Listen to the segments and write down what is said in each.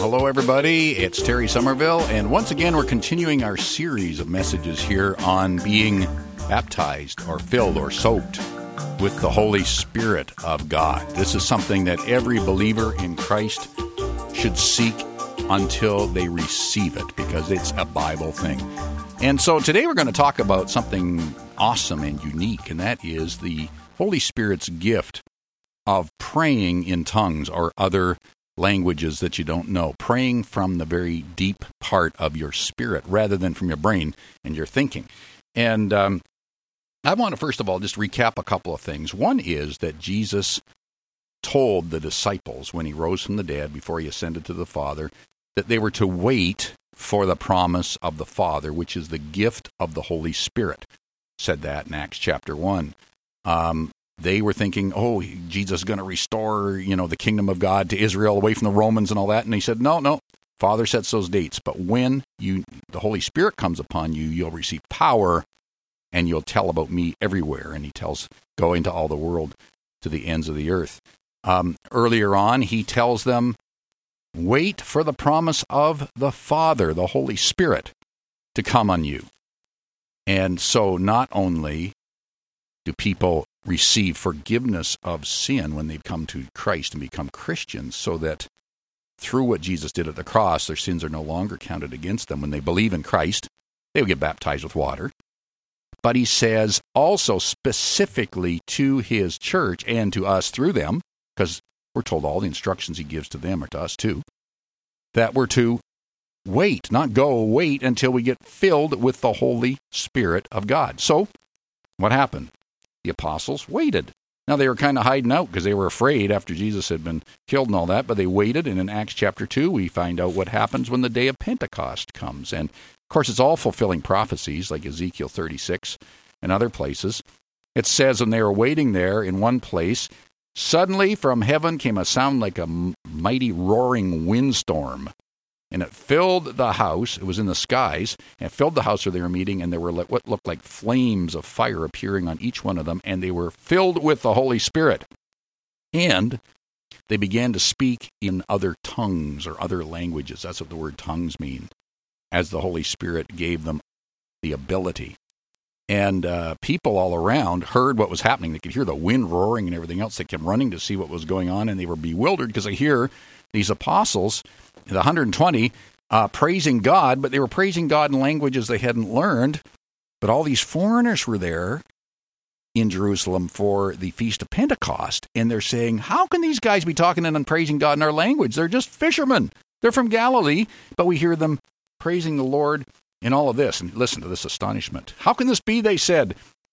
hello everybody. It's Terry Somerville, and once again we're continuing our series of messages here on being baptized or filled or soaked with the Holy Spirit of God. This is something that every believer in Christ should seek until they receive it, because it's a Bible thing. And so today we're going to talk about something awesome and unique, and that is the Holy Spirit's gift of praying in tongues or other languages that you don't know, praying from the very deep part of your spirit rather than from your brain and your thinking. And I want to first of all just recap a couple of things. One is that Jesus told the disciples when he rose from the dead, before he ascended to the Father, that they were to wait for the promise of the Father, which is the gift of the Holy Spirit. Said that in Acts chapter 1. They were thinking, oh, Jesus is going to restore, the kingdom of God to Israel away from the Romans and all that. And he said, no, Father sets those dates. But when the Holy Spirit comes upon you, you'll receive power and you'll tell about me everywhere. And he tells, go into all the world to the ends of the earth. Earlier on, he tells them, wait for the promise of the Father, the Holy Spirit, to come on you. And so not only do people receive forgiveness of sin when they come to Christ and become Christians, so that through what Jesus did at the cross, their sins are no longer counted against them. When they believe in Christ, they will get baptized with water. But he says also specifically to his church and to us through them, because we're told all the instructions he gives to them are to us too, that we're to wait, not go, wait until we get filled with the Holy Spirit of God. So what happened? The apostles waited. Now, they were kind of hiding out because they were afraid after Jesus had been killed and all that, but they waited, and in Acts chapter 2, we find out what happens when the day of Pentecost comes. And, of course, it's all fulfilling prophecies like Ezekiel 36 and other places. It says when they were waiting there in one place, suddenly from heaven came a sound like a mighty roaring windstorm, and it filled the house. It was in the skies, and it filled the house where they were meeting, and there were what looked like flames of fire appearing on each one of them, and they were filled with the Holy Spirit. And they began to speak in other tongues or other languages. That's what the word tongues mean, as the Holy Spirit gave them the ability. And people all around heard what was happening. They could hear the wind roaring and everything else. They came running to see what was going on, and they were bewildered because they hear these apostles, the 120, praising God, but they were praising God in languages they hadn't learned. But all these foreigners were there in Jerusalem for the Feast of Pentecost, and they're saying, how can these guys be talking and praising God in our language? They're just fishermen. They're from Galilee, but we hear them praising the Lord in all of this. And listen to this astonishment. How can this be, they said?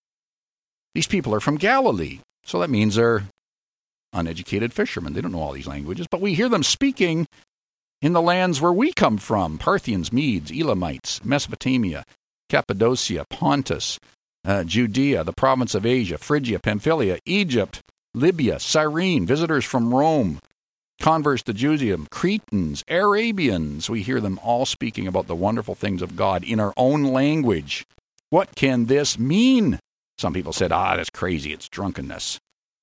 These people are from Galilee. So that means they're uneducated fishermen. They don't know all these languages, but we hear them speaking in the lands where we come from: Parthians, Medes, Elamites, Mesopotamia, Cappadocia, Pontus, Judea, the province of Asia, Phrygia, Pamphylia, Egypt, Libya, Cyrene, visitors from Rome, converts to Judaism, Cretans, Arabians. We hear them all speaking about the wonderful things of God in our own language. What can this mean? Some people said, that's crazy, it's drunkenness.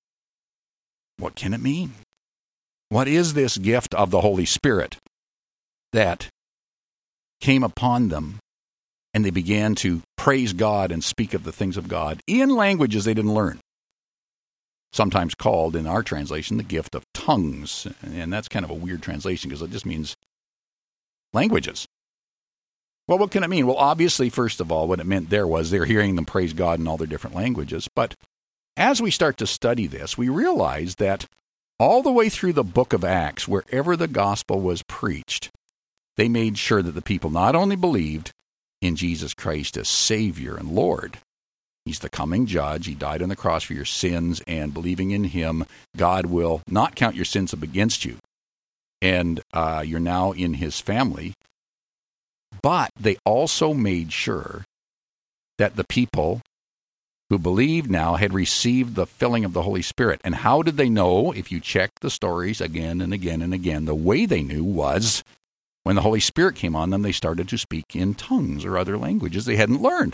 What can it mean? What is this gift of the Holy Spirit that came upon them, and they began to praise God and speak of the things of God in languages they didn't learn? Sometimes called, in our translation, the gift of tongues. And that's kind of a weird translation because it just means languages. Well, what can it mean? Well, obviously, first of all, what it meant there was they're hearing them praise God in all their different languages. But as we start to study this, we realize that all the way through the book of Acts, wherever the gospel was preached, they made sure that the people not only believed in Jesus Christ as Savior and Lord. He's the coming judge. He died on the cross for your sins, and believing in him, God will not count your sins up against you. And you're now in his family. But they also made sure that the people who believed now had received the filling of the Holy Spirit. And how did they know? If you check the stories again and again and again, the way they knew was when the Holy Spirit came on them, they started to speak in tongues or other languages they hadn't learned.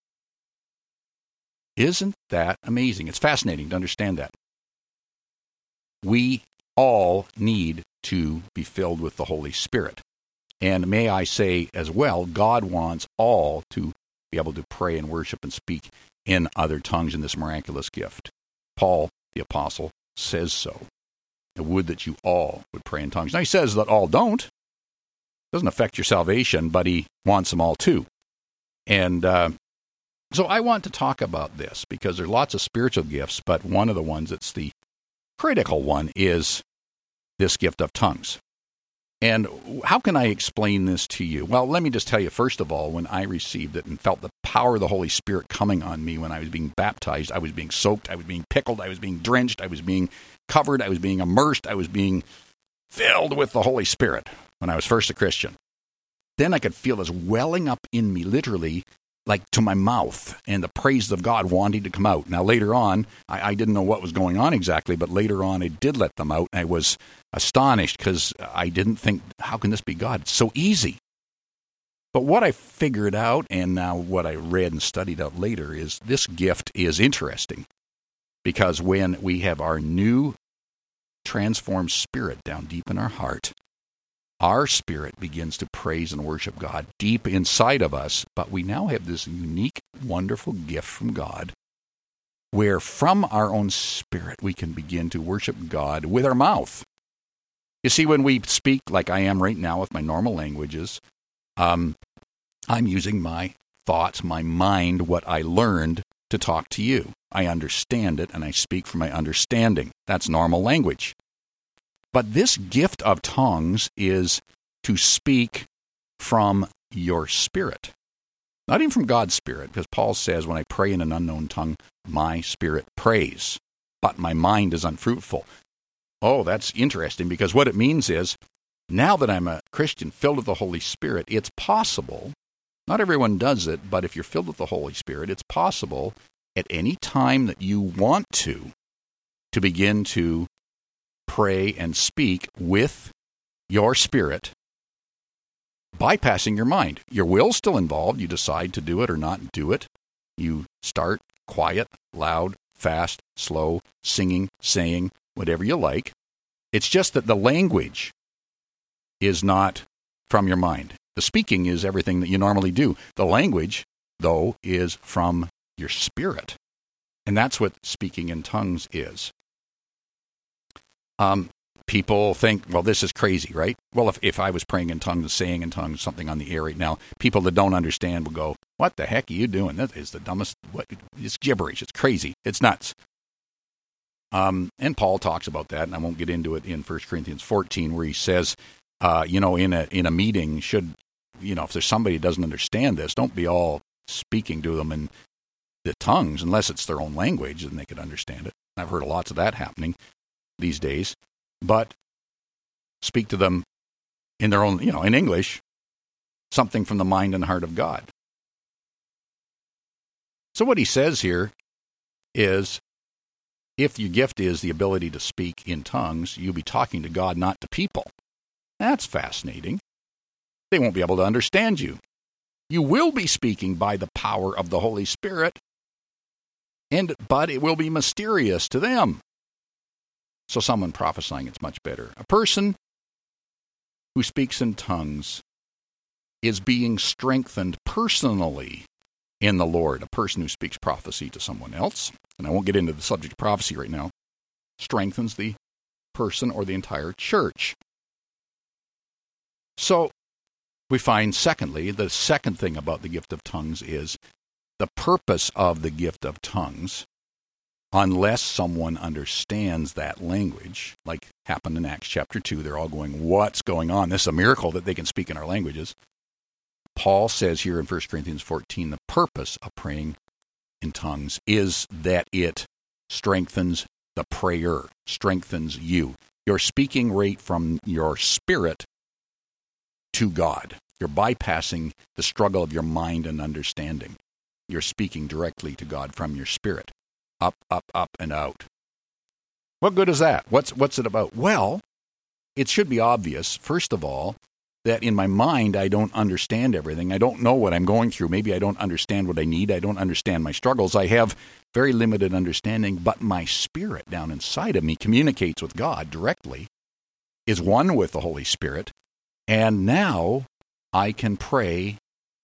Isn't that amazing? It's fascinating to understand that. We all need to be filled with the Holy Spirit. And may I say as well, God wants all to be able to pray and worship and speak in other tongues in this miraculous gift. Paul, the apostle, says so. I would that you all would pray in tongues. Now he says that all don't. It doesn't affect your salvation, but he wants them all too. And so I want to talk about this because there's lots of spiritual gifts, but one of the ones that's the critical one is this gift of tongues. And how can I explain this to you? Well, let me just tell you, first of all, when I received it and felt the power of the Holy Spirit coming on me when I was being baptized, I was being soaked, I was being pickled, I was being drenched, I was being covered, I was being immersed, I was being filled with the Holy Spirit when I was first a Christian. Then I could feel this welling up in me, literally, like to my mouth, and the praise of God wanting to come out. Now, later on, I didn't know what was going on exactly, but later on, I did let them out, and I was astonished because I didn't think, how can this be God? It's so easy. But what I figured out, and now what I read and studied out later, is this gift is interesting because when we have our new transformed spirit down deep in our spirit begins to praise and worship God deep inside of us, but we now have this unique, wonderful gift from God where from our own spirit we can begin to worship God with our mouth. You see, when we speak like I am right now with my normal languages, I'm using my thoughts, my mind, what I learned to talk to you. I understand it, and I speak from my understanding. That's normal language. But this gift of tongues is to speak from your spirit. Not even from God's spirit, because Paul says, when I pray in an unknown tongue, my spirit prays, but my mind is unfruitful. Oh, that's interesting, because what it means is, now that I'm a Christian filled with the Holy Spirit, it's possible, not everyone does it, but if you're filled with the Holy Spirit, it's possible at any time that you want to begin to pray and speak with your spirit, bypassing your mind. Your will's still involved. You decide to do it or not do it. You start quiet, loud, fast, slow, singing, saying, whatever you like. It's just that the language is not from your mind. The speaking is everything that you normally do. The language, though, is from your spirit. And that's what speaking in tongues is. People think, well, this is crazy, right? Well, if I was praying in tongues, saying in tongues, something on the air right now, people that don't understand will go, what the heck are you doing? That is the dumbest, it's gibberish, it's crazy, it's nuts. And Paul talks about that, and I won't get into it in 1 Corinthians 14, where he says, in a meeting, if there's somebody who doesn't understand this, don't be all speaking to them in the tongues, unless it's their own language, and they could understand it. I've heard lots of that happening these days, but speak to them in their own, in English, something from the mind and heart of God. So what he says here is, if your gift is the ability to speak in tongues, you'll be talking to God, not to people. That's fascinating. They won't be able to understand you. You will be speaking by the power of the Holy Spirit, but it will be mysterious to them. So someone prophesying, it's much better. A person who speaks in tongues is being strengthened personally in the Lord. A person who speaks prophecy to someone else, and I won't get into the subject of prophecy right now, strengthens the person or the entire church. So we find, secondly, the second thing about the gift of tongues is the purpose of the gift of tongues, unless someone understands that language, like happened in Acts chapter 2, they're all going, what's going on? This is a miracle that they can speak in our languages. Paul says here in 1 Corinthians 14, the purpose of praying in tongues is that it strengthens the prayer, strengthens you. You're speaking right from your spirit to God. You're bypassing the struggle of your mind and understanding. You're speaking directly to God from your spirit. Up, up, up, and out. What good is that? What's it about? Well, it should be obvious, first of all, that in my mind I don't understand everything. I don't know what I'm going through. Maybe I don't understand what I need. I don't understand my struggles. I have very limited understanding, but my spirit down inside of me communicates with God directly, is one with the Holy Spirit, and now I can pray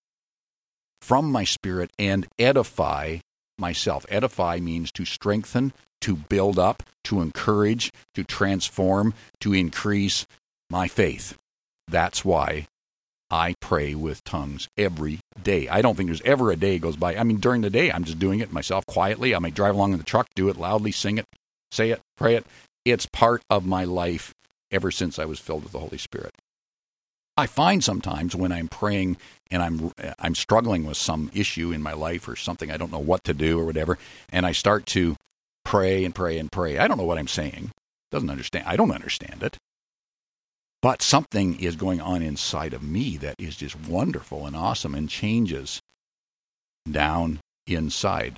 from my spirit and edify myself. Edify means to strengthen, to build up, to encourage, to transform, to increase my faith. That's why I pray with tongues every day. I don't think there's ever a day goes by. I mean, during the day, I'm just doing it myself quietly. I might drive along in the truck, do it loudly, sing it, say it, pray it. It's part of my life ever since I was filled with the Holy Spirit. I find sometimes when I'm praying and I'm struggling with some issue in my life or something, I don't know what to do or whatever, and I start to pray and pray and pray. I don't know what I'm saying. I don't understand it. But something is going on inside of me that is just wonderful and awesome and changes down inside.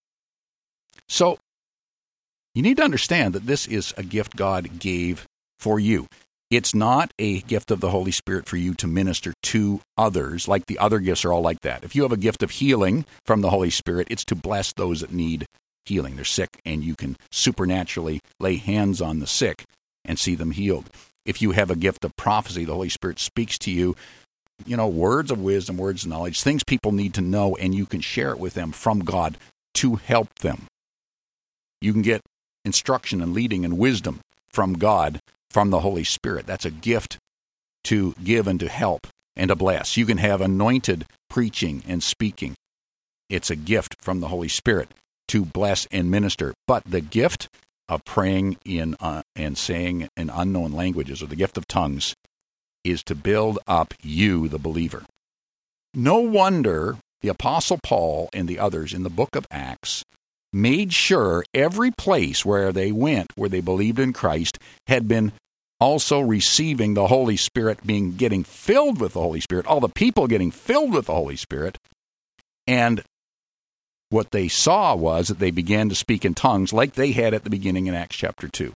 So you need to understand that this is a gift God gave for you. It's not a gift of the Holy Spirit for you to minister to others, like the other gifts are all like that. If you have a gift of healing from the Holy Spirit, it's to bless those that need healing. They're sick, and you can supernaturally lay hands on the sick and see them healed. If you have a gift of prophecy, the Holy Spirit speaks to you, words of wisdom, words of knowledge, things people need to know, and you can share it with them from God to help them. You can get instruction and leading and wisdom from God, from the Holy Spirit. That's a gift to give and to help and to bless. You can have anointed preaching and speaking. It's a gift from the Holy Spirit to bless and minister. But the gift of praying in and saying in unknown languages, or the gift of tongues, is to build up you, the believer. No wonder the Apostle Paul and the others in the book of Acts made sure every place where they went, where they believed in Christ, had been also receiving the Holy Spirit, getting filled with the Holy Spirit, all the people getting filled with the Holy Spirit. And what they saw was that they began to speak in tongues like they had at the beginning in Acts chapter 2.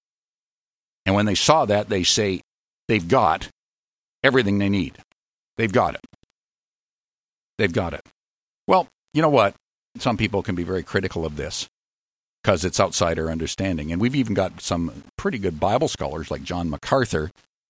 And when they saw that, they say they've got everything they need. They've got it. They've got it. Well, you know what? Some people can be very critical of this because it's outside our understanding. And we've even got some pretty good Bible scholars like John MacArthur,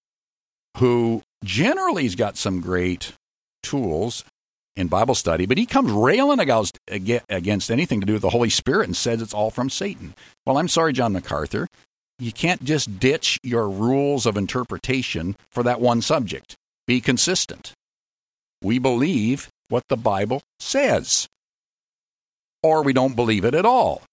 who generally has got some great tools in Bible study, but he comes railing against anything to do with the Holy Spirit and says it's all from Satan. Well, I'm sorry, John MacArthur. You can't just ditch your rules of interpretation for that one subject. Be consistent. We believe what the Bible says, or we don't believe it at all.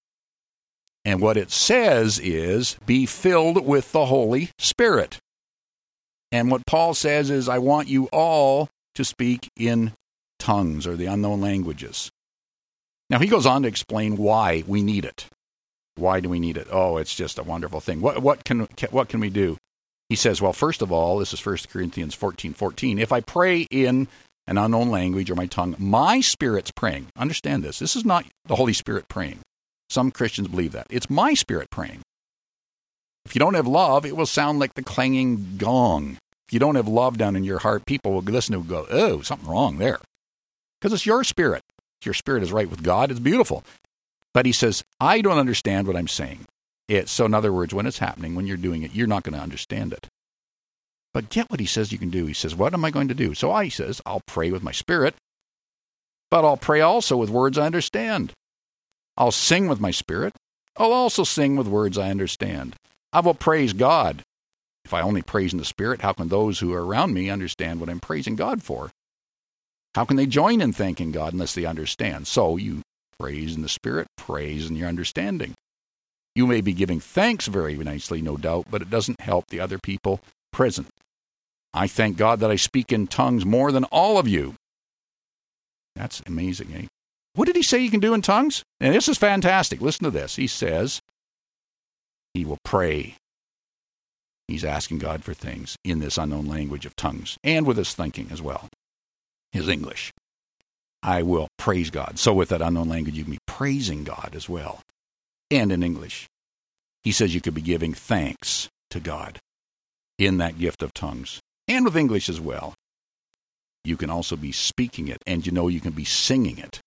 And what it says is, be filled with the Holy Spirit. And what Paul says is, I want you all to speak in tongues, or the unknown languages. Now, he goes on to explain why we need it. Why do we need it? Oh, it's just a wonderful thing. What can we do? He says, well, first of all, this is 1 Corinthians 14:14. If I pray in an unknown language or my tongue, my spirit's praying. Understand this. This is not the Holy Spirit praying. Some Christians believe that. It's my spirit praying. If you don't have love, it will sound like the clanging gong. If you don't have love down in your heart, people will listen to it and go, oh, something wrong there. Because it's your spirit. If your spirit is right with God, it's beautiful. But he says, I don't understand what I'm saying. So in other words, when it's happening, when you're doing it, you're not going to understand it. But get what he says you can do. He says, what am I going to do? So he says, I'll pray with my spirit, but I'll pray also with words I understand. I'll sing with my spirit. I'll also sing with words I understand. I will praise God. If I only praise in the Spirit, how can those who are around me understand what I'm praising God for? How can they join in thanking God unless they understand? So you praise in the Spirit, praise in your understanding. You may be giving thanks very nicely, no doubt, but it doesn't help the other people present. I thank God that I speak in tongues more than all of you. That's amazing, eh? What did he say you can do in tongues? And this is fantastic. Listen to this. He says he will pray. He's asking God for things in this unknown language of tongues and with his thinking as well, his English. I will praise God. So with that unknown language, you can be praising God as well. And in English. He says you could be giving thanks to God in that gift of tongues. And with English as well. You can also be speaking it, and you can be singing it.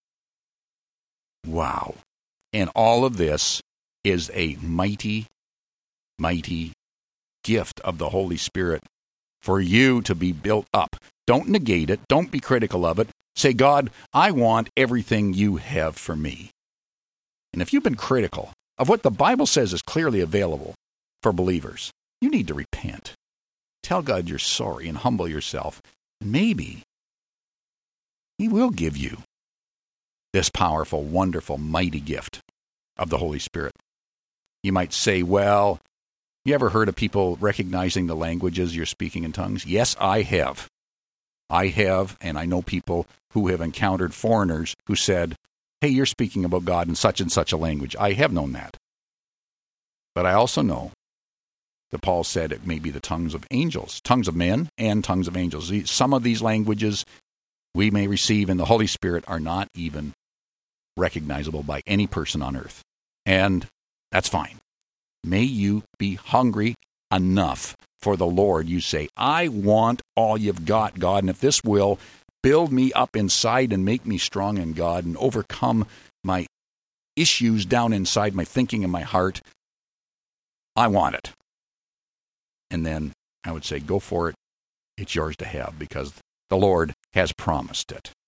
Wow. And all of this is a mighty, mighty gift of the Holy Spirit for you to be built up. Don't negate it. Don't be critical of it. Say, God, I want everything you have for me. And if you've been critical of what the Bible says is clearly available for believers, you need to repent. Tell God you're sorry and humble yourself. And maybe He will give you this powerful, wonderful, mighty gift of the Holy Spirit. You might say, well, you ever heard of people recognizing the languages you're speaking in tongues? Yes, I have. I have, and I know people who have encountered foreigners who said, hey, you're speaking about God in such and such a language. I have known that. But I also know that Paul said it may be the tongues of angels, tongues of men and tongues of angels. Some of these languages we may receive in the Holy Spirit are not even recognizable by any person on earth. And that's fine. May you be hungry enough for the Lord. You say, I want all you've got, God, and if this will build me up inside and make me strong in God and overcome my issues down inside my thinking and my heart, I want it. And then I would say, go for it. It's yours to have because the Lord has promised it.